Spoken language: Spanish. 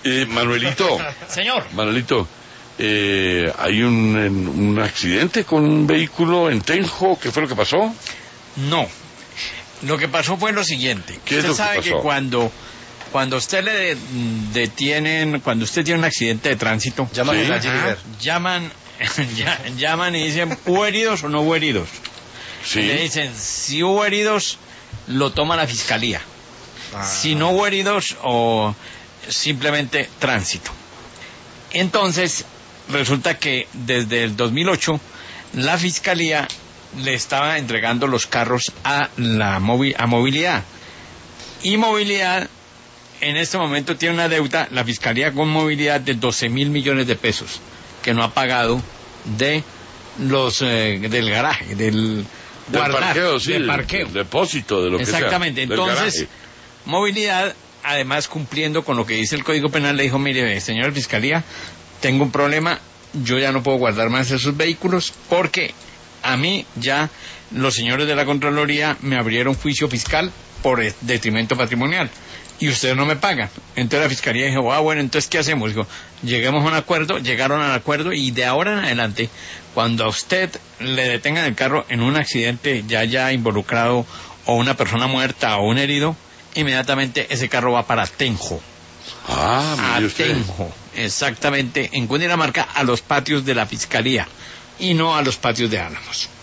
Manuelito. Señor. Manuelito, hay un accidente con un vehículo en Tenjo. ¿Qué fue lo que pasó? No. Lo que pasó fue lo siguiente. ¿Qué es lo que sabe pasó? que cuando usted le detienen, cuando usted tiene un accidente de tránsito, Llaman Sí. a Gilliver. llaman y dicen, ¿hubo heridos o no hubo heridos? Sí. Le dicen, si hubo heridos, lo toma la fiscalía. Si no hubo heridos, o simplemente tránsito. Entonces, resulta que desde el 2008, la fiscalía le estaba entregando los carros a movilidad. Y movilidad, en este momento tiene una deuda, la fiscalía con movilidad, de 12.000 millones de pesos, que no ha pagado de los del garaje, del parqueo, sí, del parqueo. del depósito, de lo que sea. Exactamente. Del Entonces, garaje. movilidad, además cumpliendo con lo que dice el Código Penal, le dijo, mire, señora fiscalía, tengo un problema, yo ya no puedo guardar más esos vehículos porque a mí ya los señores de la Contraloría me abrieron juicio fiscal por detrimento patrimonial y ustedes no me pagan. Entonces la fiscalía dijo, bueno, entonces ¿qué hacemos? Dijo, lleguemos a un acuerdo, llegaron al acuerdo, y de ahora en adelante, cuando a usted le detengan el carro en un accidente ya haya involucrado o una persona muerta o un herido, inmediatamente ese carro va para Tenjo. Ah, mire usted. Tenjo, exactamente, en Cundinamarca, a los patios de la fiscalía y no a los patios de Álamos.